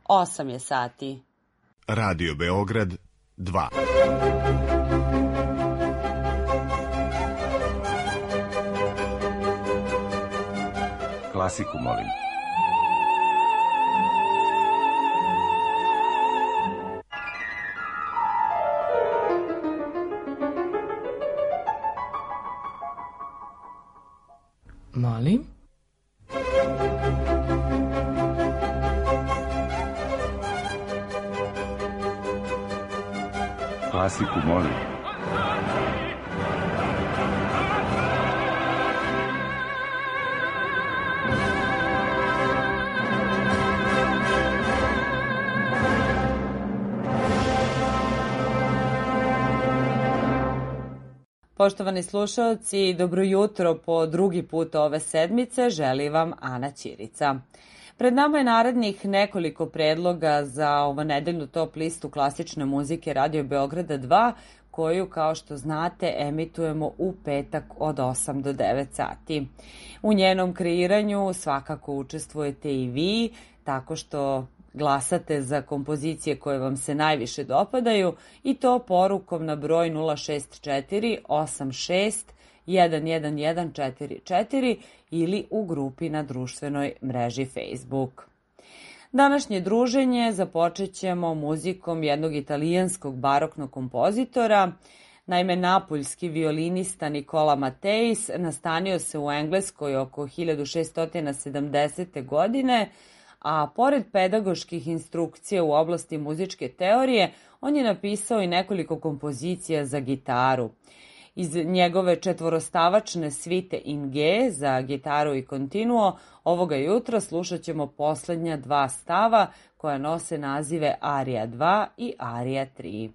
8 je sati. Radio Beograd 2. Klasiku, molim. Molim? Klasiku, molim. Poštovani slušalci, dobro jutro po drugi put ove sedmice, želi vam Ana Ćirica. Pred nama je narednih nekoliko predloga za ovonedeljnu top listu klasične muzike Radio Beograda 2, koju, kao što znate, emitujemo u petak od 8 do 9 sati. U njenom kreiranju svakako učestvujete i vi, tako što glasate za kompozicije koje vam se najviše dopadaju i to porukom na broj 064 86 11144 ili u grupi na društvenoj mreži Facebook. Današnje druženje započet ćemo muzikom jednog italijanskog baroknog kompozitora. Naime, napuljski violinista Nicola Matteis nastanio se u Engleskoj oko 1670. godine, a pored pedagoških instrukcija u oblasti muzičke teorije, on je napisao i nekoliko kompozicija za gitaru. Iz njegove četvorostavačne svite in G za gitaru i continuo ovoga jutra slušat ćemo poslednja dva stava koja nose nazive Arija 2 i Arija 3.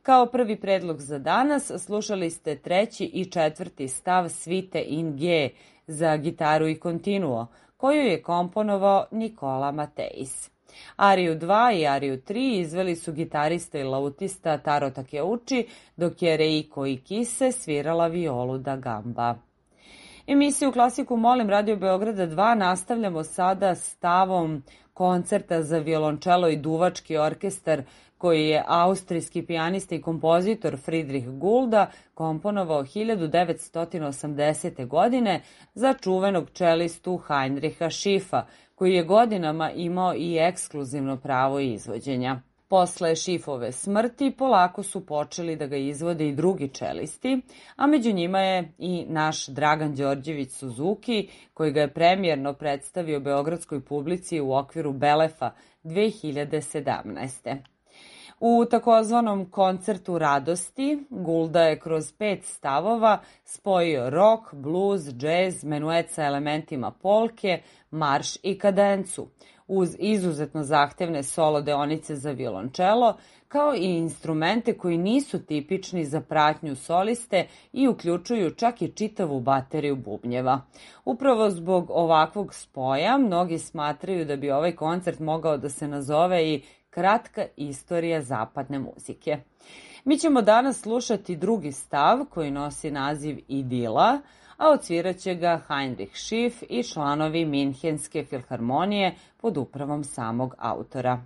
Kao prvi predlog za danas slušali ste treći i četvrti stav svite in G za gitaru i continuo, koju je komponovao Nikola Mateis. Ariju 2 i Ariju 3 izveli su gitarista i lautista Taro Takeuchi, dok je Reiko Ikise svirala violu da gamba. Emisiju Klasiku molim Radio Beograda 2 nastavljamo sada stavom koncerta za violončelo i duvački orkestar koji je austrijski pijanista i kompozitor Friedrich Gulda komponovao 1980. godine za čuvenog čelistu Heinricha Schiffa, koji je godinama imao i ekskluzivno pravo izvođenja. Posle Schiffove smrti polako su počeli da ga izvode i drugi čelisti, a među njima je i naš Dragan Đorđević Suzuki, koji ga je premijerno predstavio beogradskoj publici u okviru Belefa 2017. U takozvanom koncertu radosti Gulda je kroz 5 stavova spojio rock, blues, džez, menuet sa elementima polke, marš i kadencu, uz izuzetno zahtevne solo deonice za violončelo, kao i instrumente koji nisu tipični za pratnju soliste i uključuju čak i čitavu bateriju bubnjeva. Upravo zbog ovakvog spoja mnogi smatraju da bi ovaj koncert mogao da se nazove i kratka istorija zapadne muzike. Mi ćemo danas slušati drugi stav koji nosi naziv Idila, a odsviraće ga Heinrich Schiff i članovi Minhenske filharmonije pod upravom samog autora.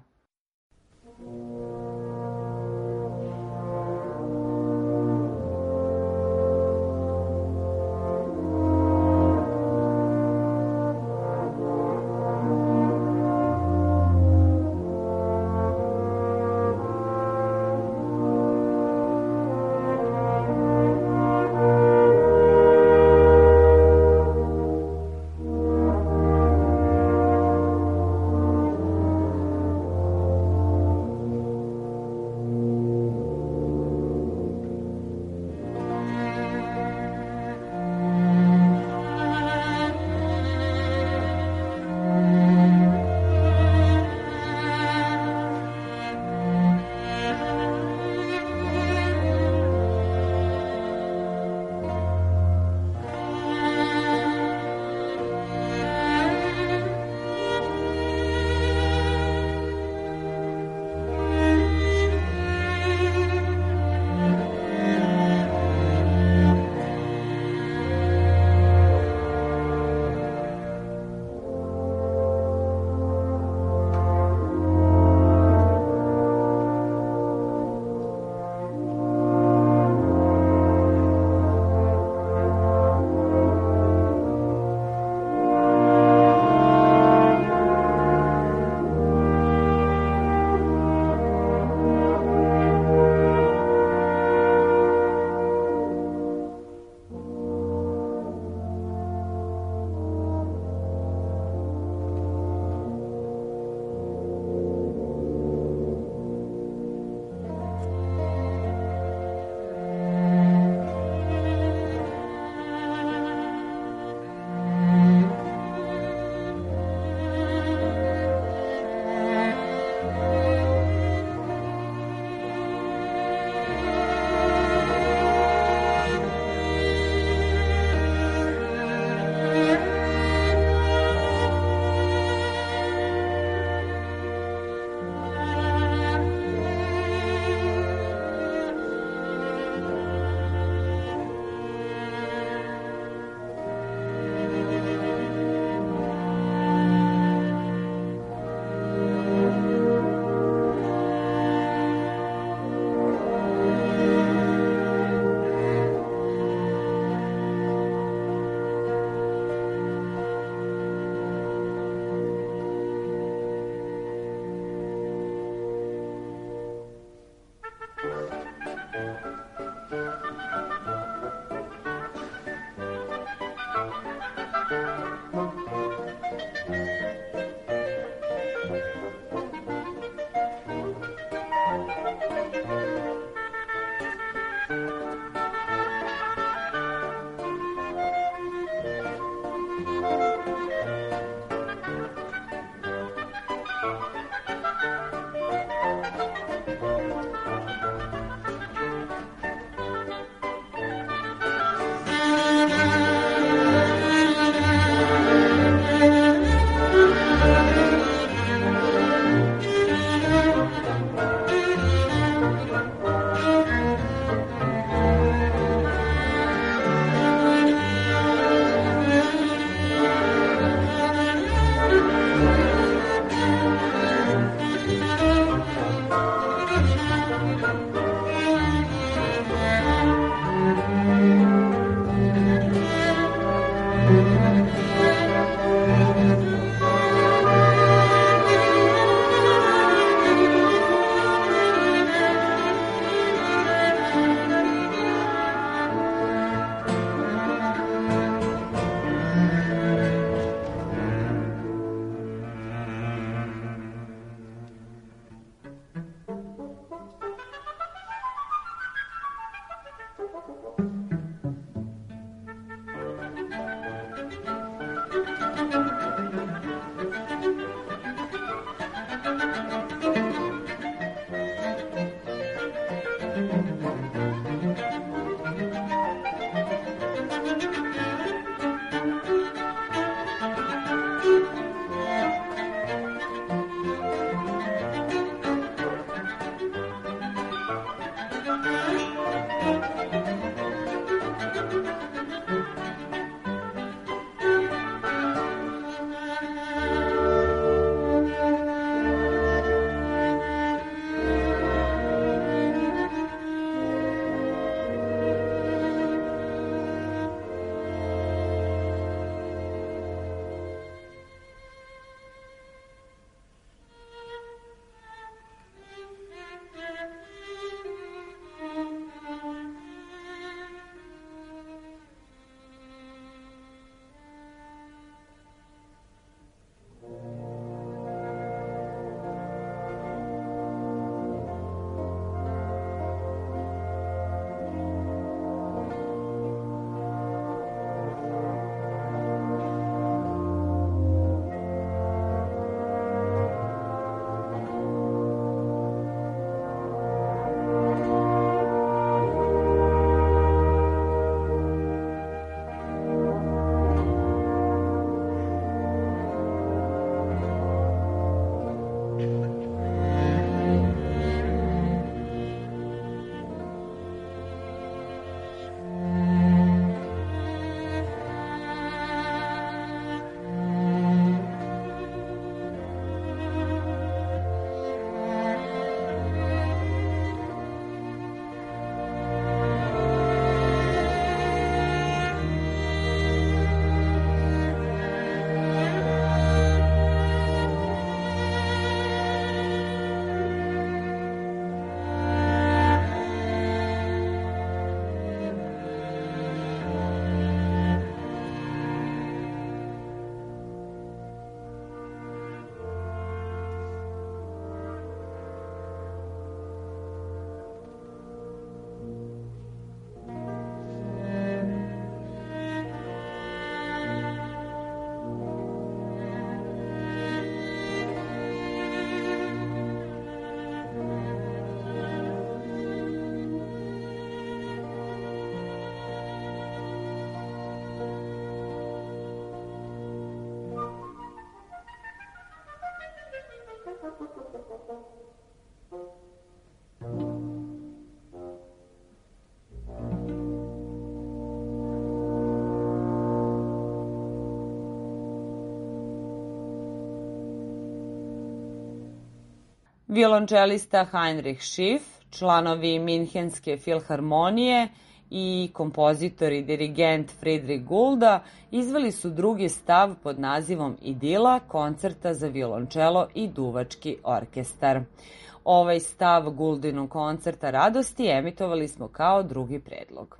Violončelista Heinrich Schiff, članovi Minhenske filharmonije i kompozitor i dirigent Friedrich Gulda izveli su drugi stav pod nazivom Idila koncerta za violončelo i duvački orkestar. Ovaj stav Guldinog koncerta radosti emitovali smo kao drugi predlog.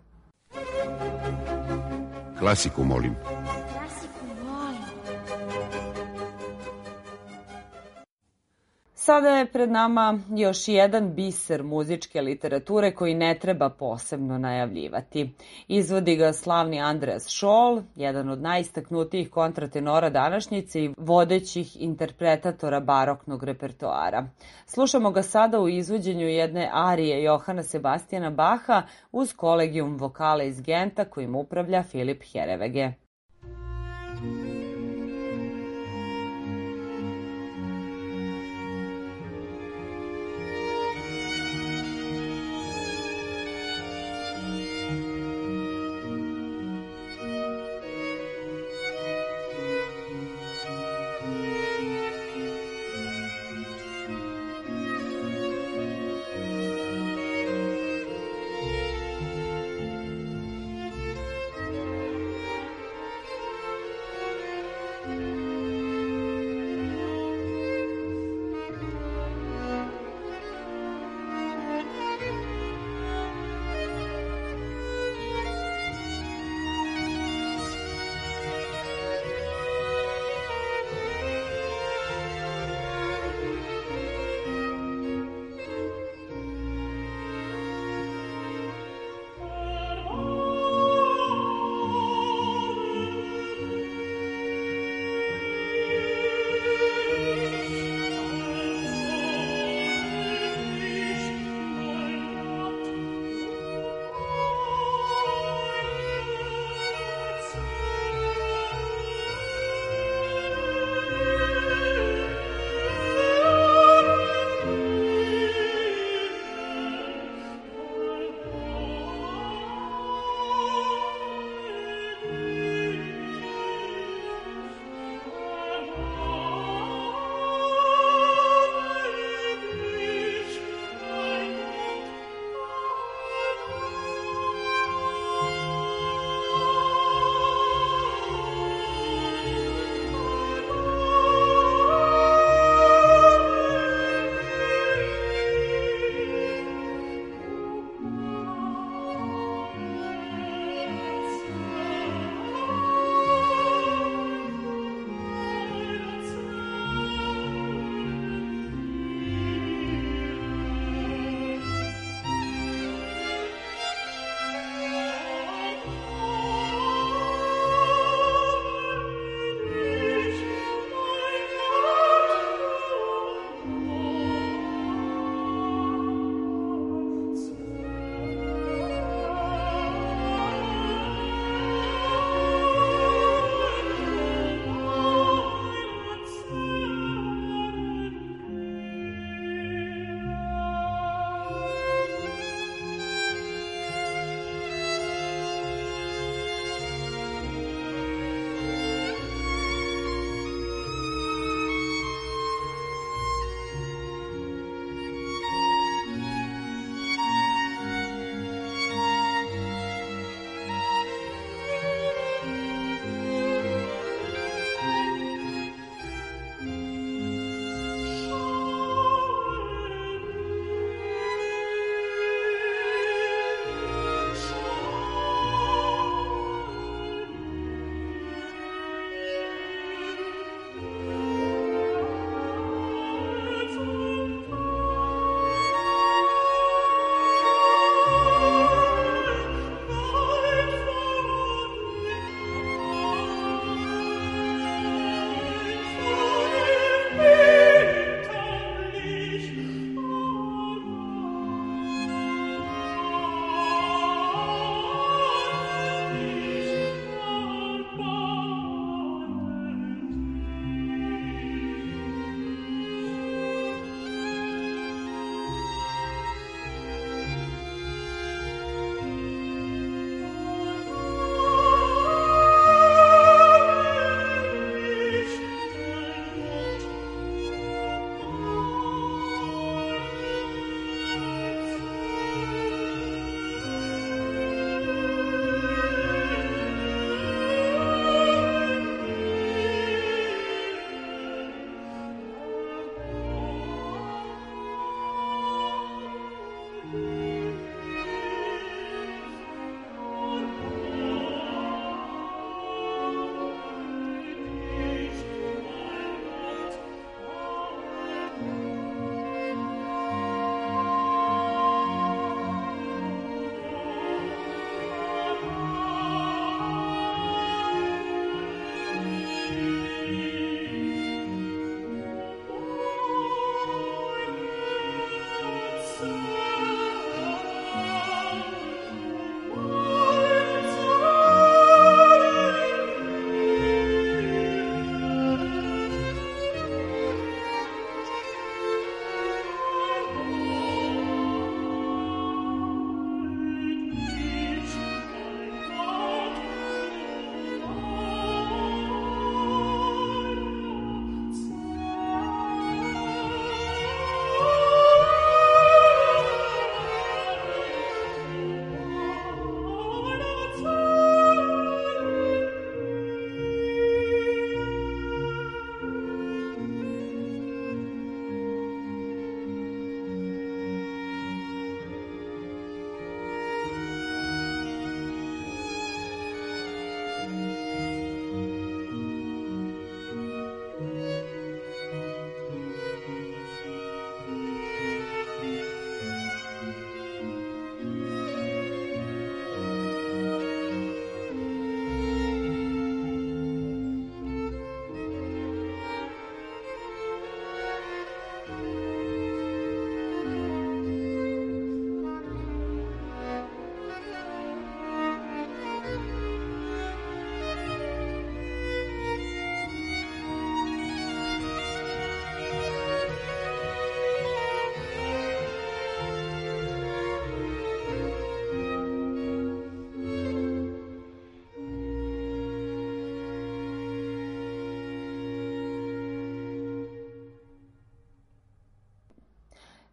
Klasiku, molim. Sada je pred nama još jedan biser muzičke literature koji ne treba posebno najavljivati. Izvodi ga slavni Andreas Scholl, jedan od najistaknutijih kontratenora današnjice i vodećih interpretatora baroknog repertoara. Slušamo ga sada u izvođenju jedne arije Johana Sebastijana Baha uz kolegijum vokala iz Genta kojim upravlja Filip Herewege.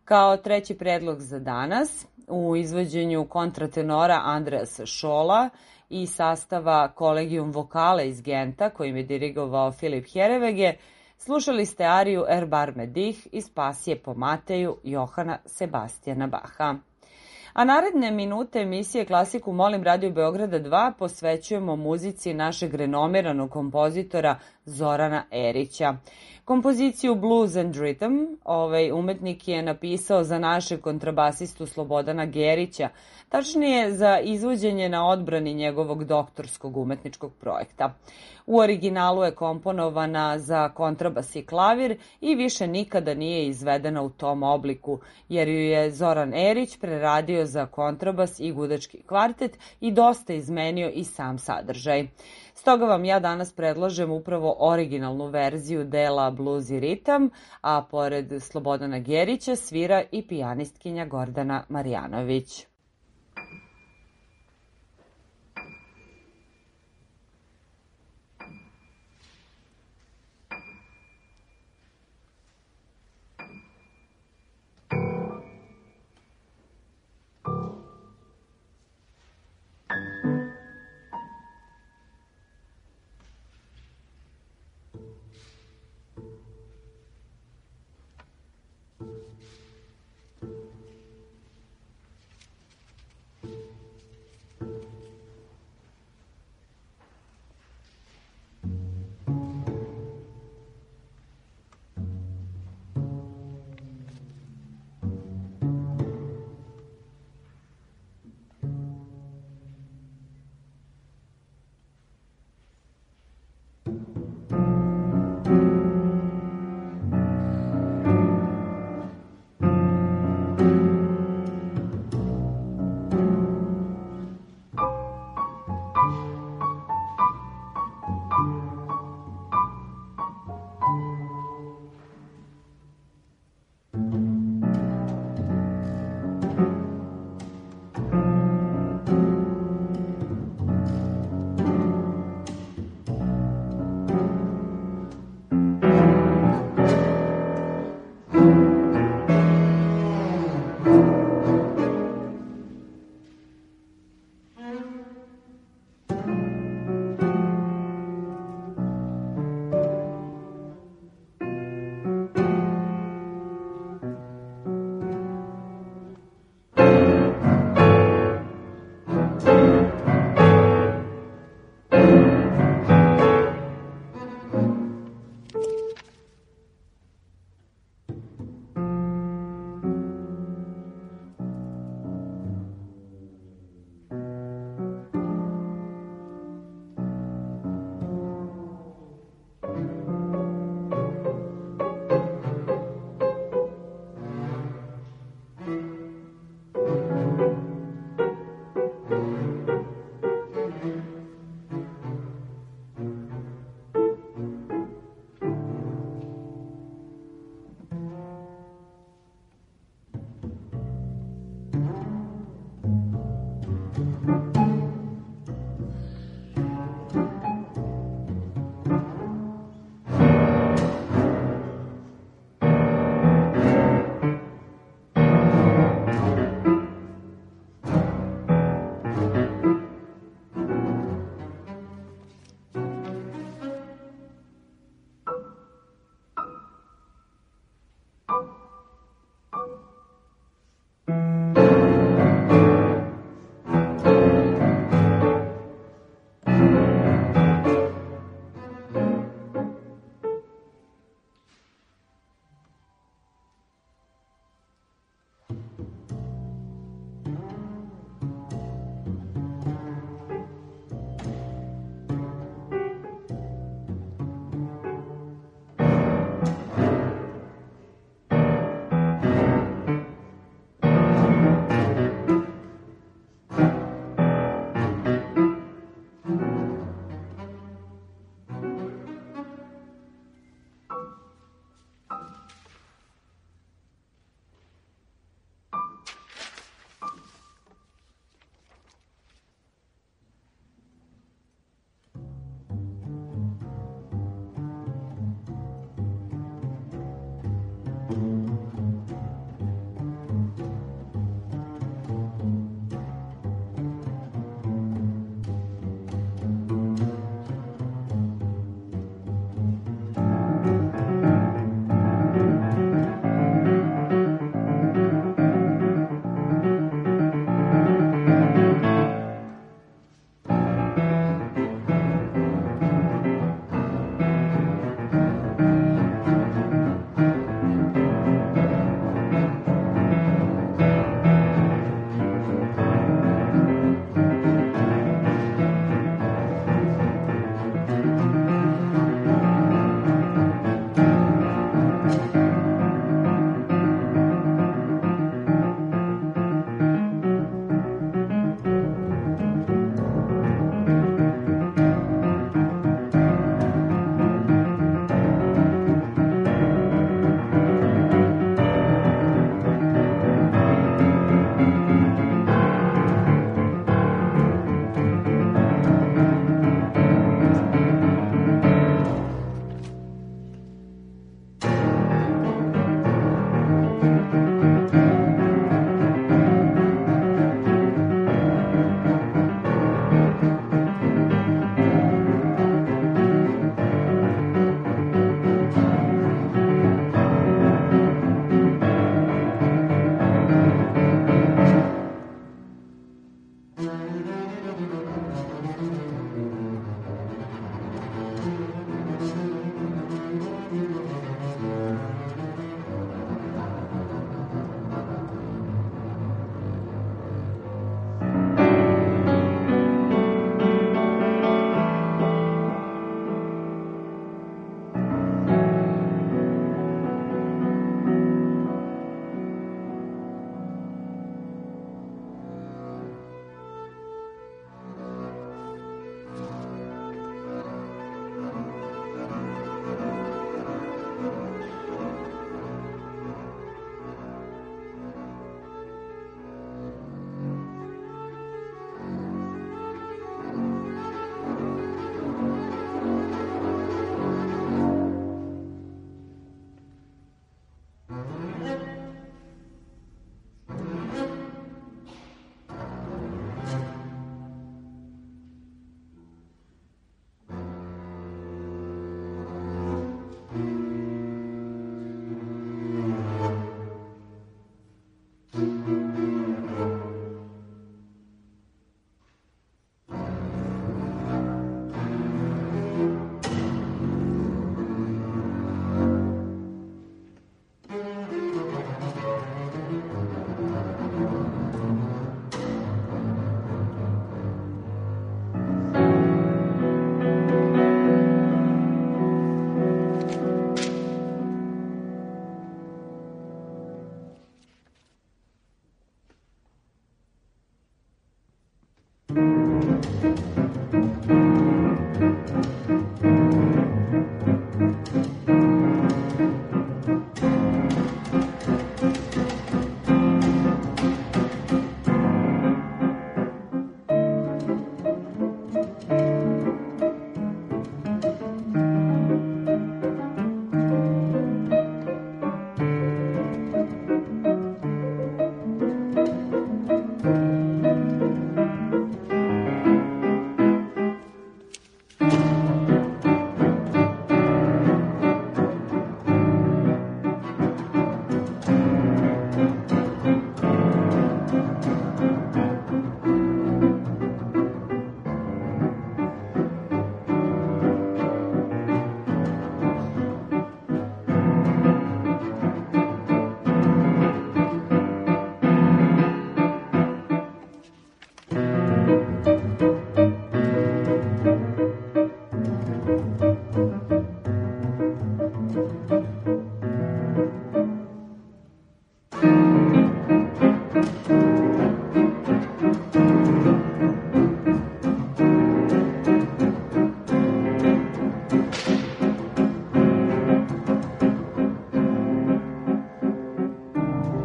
Kao treći predlog za danas, u izvođenju kontratenora Andreasa Scholla i sastava Collegium Vocale iz Genta, kojim je dirigovao Filip Herreweghe, slušali ste ariju Erbarme dich iz Pasije po Mateju Johana Sebastijana Baha. A naredne minute emisije Klasiku molim Radio Beograda 2 posvećujemo muzici našeg renomiranog kompozitora Zorana Erića. Kompoziciju Blues and Rhythm umetnik je napisao za našeg kontrabasistu Slobodana Gerića, tačnije za izvođenje na odbrani njegovog doktorskog umetničkog projekta. U originalu je komponovana za kontrabas i klavir i više nikada nije izvedena u tom obliku, jer ju je Zoran Erić preradio za kontrabas i gudački kvartet i dosta izmenio i sam sadržaj. Stoga vam ja danas predlažem upravo originalnu verziju dela Blues i ritam, a pored Slobodana Gerića svira i pijanistkinja Gordana Marjanović.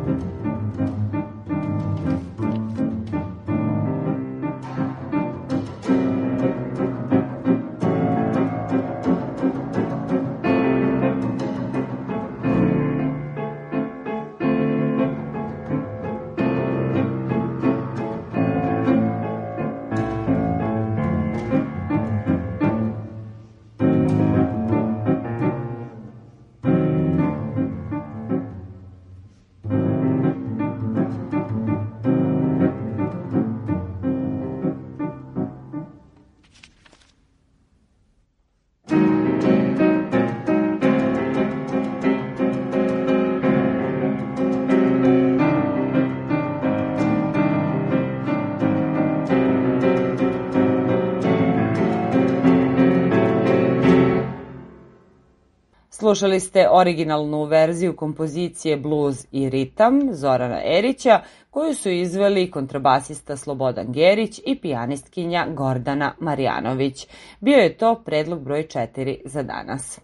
Slušali ste originalnu verziju kompozicije Bluz i ritam Zorana Erića, koju su izveli kontrabasista Slobodan Gerić i pijanistkinja Gordana Marjanović. Bio je to predlog broj 4 za danas.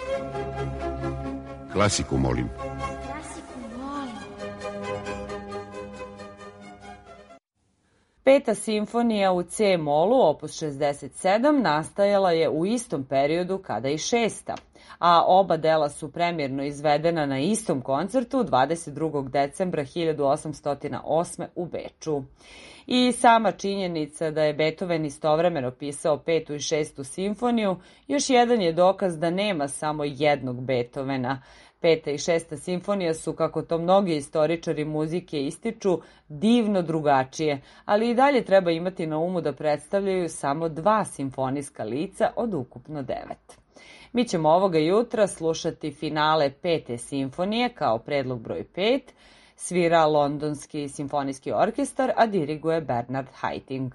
Klasiku, molim. Peta simfonija u C-molu, opus 67, nastajala je u istom periodu kada i šesta, a oba dela su premjerno izvedena na istom koncertu 22. decembra 1808. u Beču. I sama činjenica da je Beethoven istovremeno pisao petu i šestu simfoniju još jedan je dokaz da nema samo jednog Beethovena. Peta i šesta simfonija su, kako to mnogi istoričari muzike ističu, divno drugačije, ali i dalje treba imati na umu da predstavljaju samo dva simfonijska lica od ukupno 9. Mi ćemo ovoga jutra slušati finale pete simfonije kao predlog broj 5, svira Londonski simfonijski orkestar, a diriguje Bernard Haitink.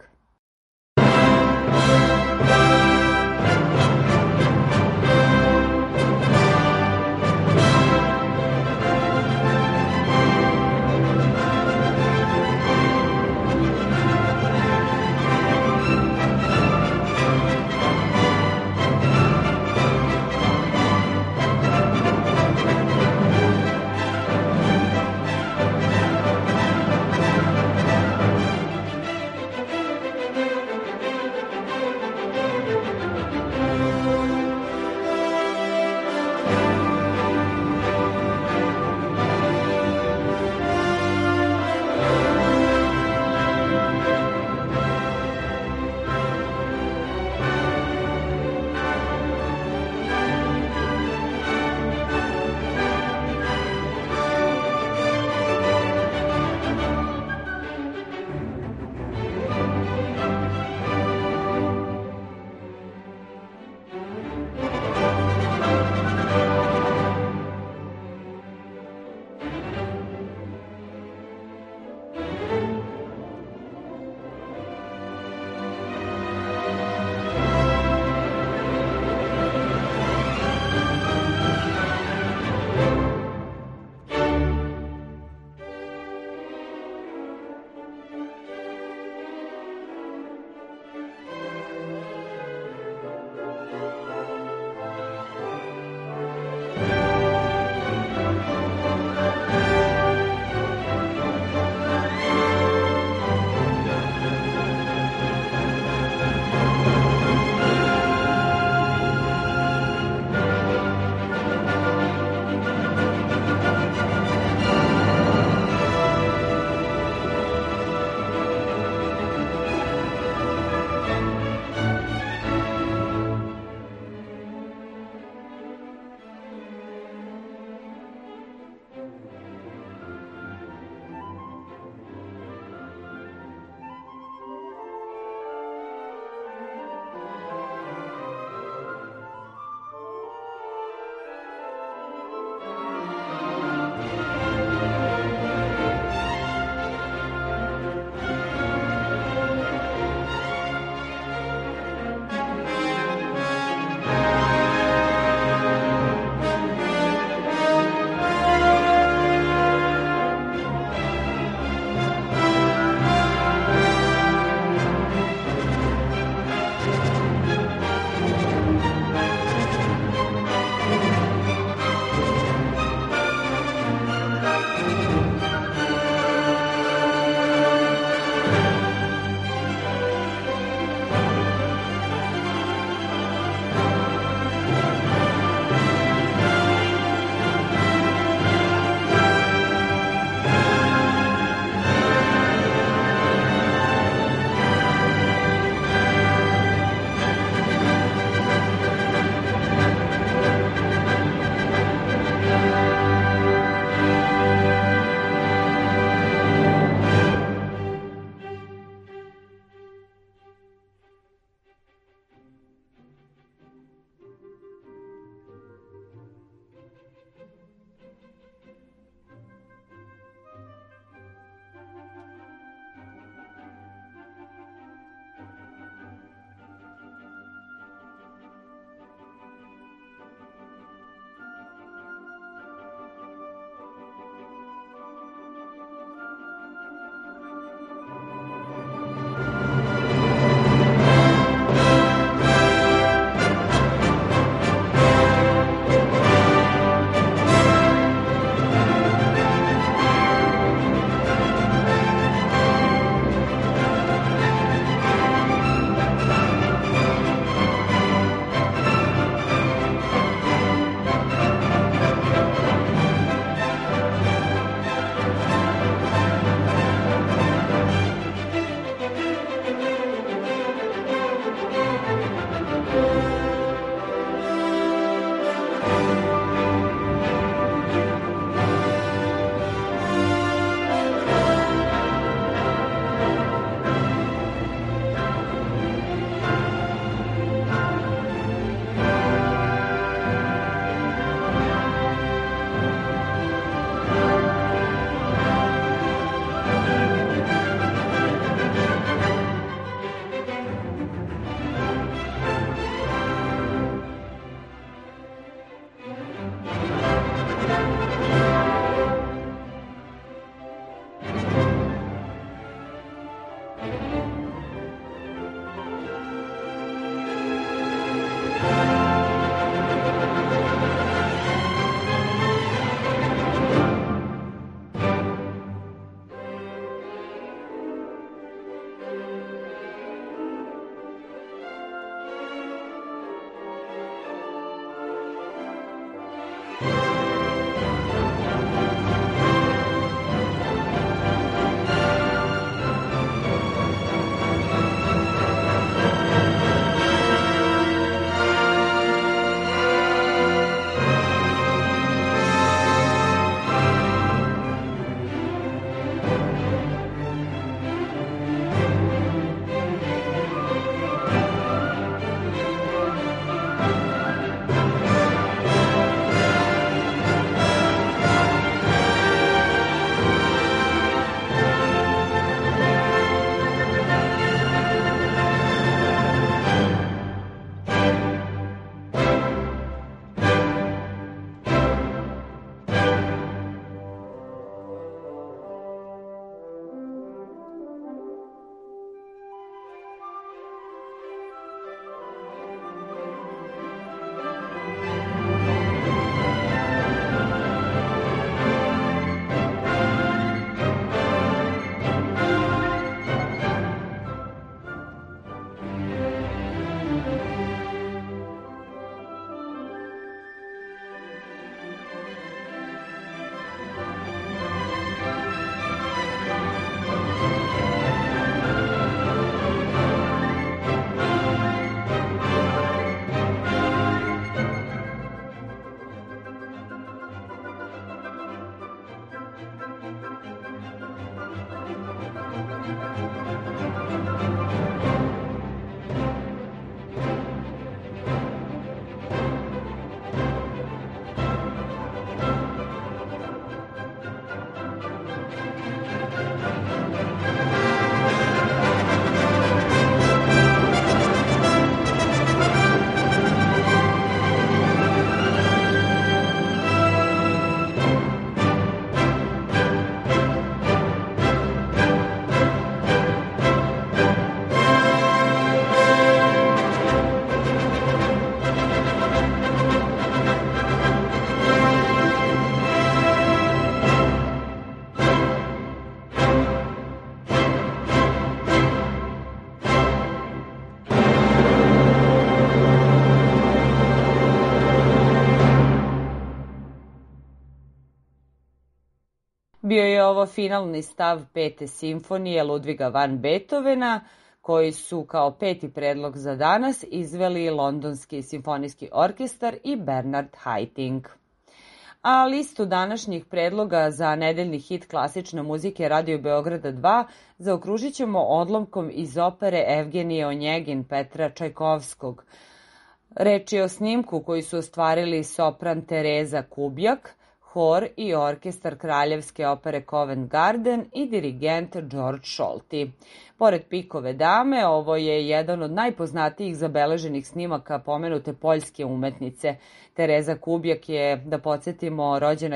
Bio je ovo finalni stav pete simfonije Ludviga van Beethovena, koji su kao peti predlog za danas izveli Londonski simfonijski orkestar i Bernard Haitink. A listu današnjih predloga za nedeljni hit klasične muzike Radio Beograda 2 zaokružit ćemo odlomkom iz opere Evgenije Onjegin Petra Čajkovskog. Reč je o snimku koji su ostvarili sopran Tereza Kubjak, hor i orkestar Kraljevske opere Covent Garden i dirigent George Scholti. Pored Pikove dame, ovo je jedan od najpoznatijih zabeleženih snimaka pomenute poljske umetnice. Tereza Kubjak je, da podsjetimo, rođena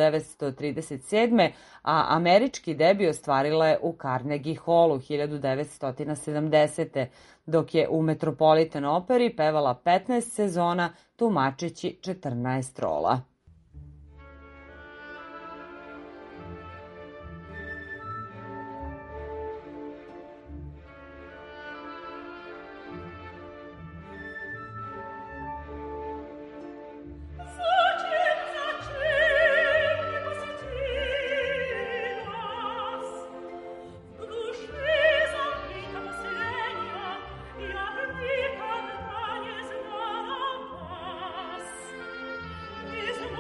1937. a američki debi ostvarila je u Carnegie Hallu 1970. dok je u Metropolitan operi pevala 15 sezona, tumačeći 14 rola. Is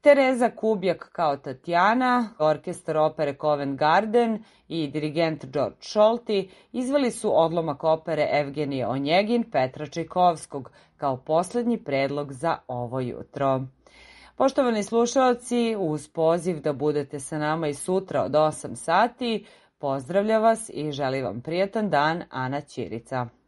Tereza Kubjak kao Tatjana, orkestar opere Covent Garden i dirigent George Scholti izveli su odlomak opere Evgenije Onjegin Petra Čajkovskog kao poslednji predlog za ovo jutro. Poštovani slušalci, uz poziv da budete sa nama i sutra od 8 sati, pozdravlja vas i želi vam prijatan dan Ana Ćirica.